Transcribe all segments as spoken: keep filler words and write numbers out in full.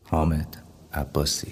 حامد عباسی.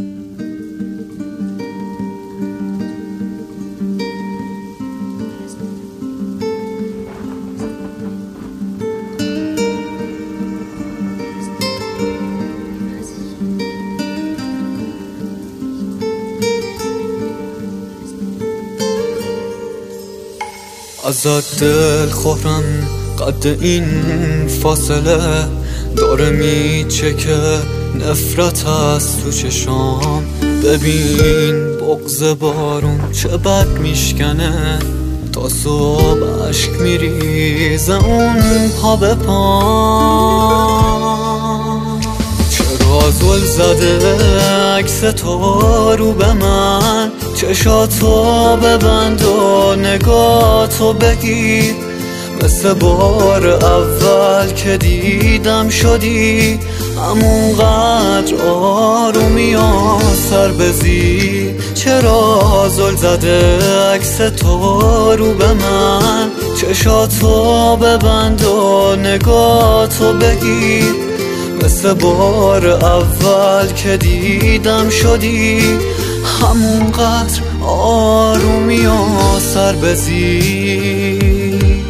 ازت دل خورم قد این فاصله داره میچکه نفرت از تو چشام. ببین بغض بارون چه بد میشکنه، تا صبح عشق میریزه اون پا به پام. چرا زل زده عکس تو رو به من، چشاتو ببند و نگاهتو بگیر. مثل بار اول که دیدم شدی همونقدر آرومی و سر بزی. چرا زل زده عکس تو رو به من، چشاتو ببند و نگاهتو بگیر. مثل بار اول که دیدم شدی همونقدر آرومی و سر بزی.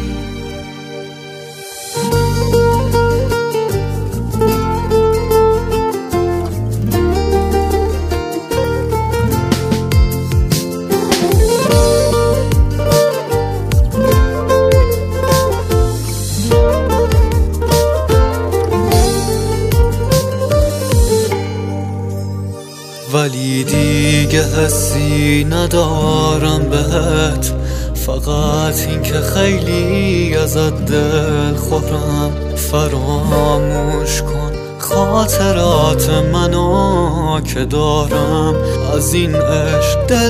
ولی دیگه حسی ندارم بهت، فقط این که خیلی ازت دل خورم. فراموش کن خاطرات منو که دارم، از این عشق دل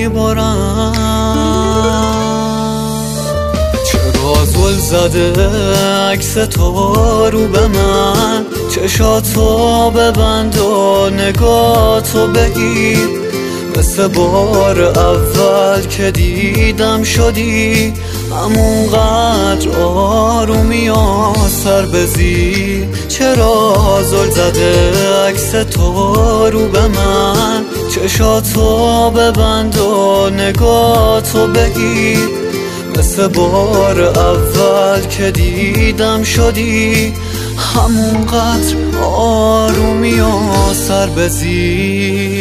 میبرم. چرا زل زده عکس تو رو به من، چشاتو ببند و نگاهتو بگیر. مثل بار اول که دیدم شدی همونقدر آرومی و سر بزی. چرا زل زده عکس تو رو به من، چشاتو ببند و نگاهتو بگیر. مثل بار اول که دیدم شدی همونقدر آرومی و سر بزی.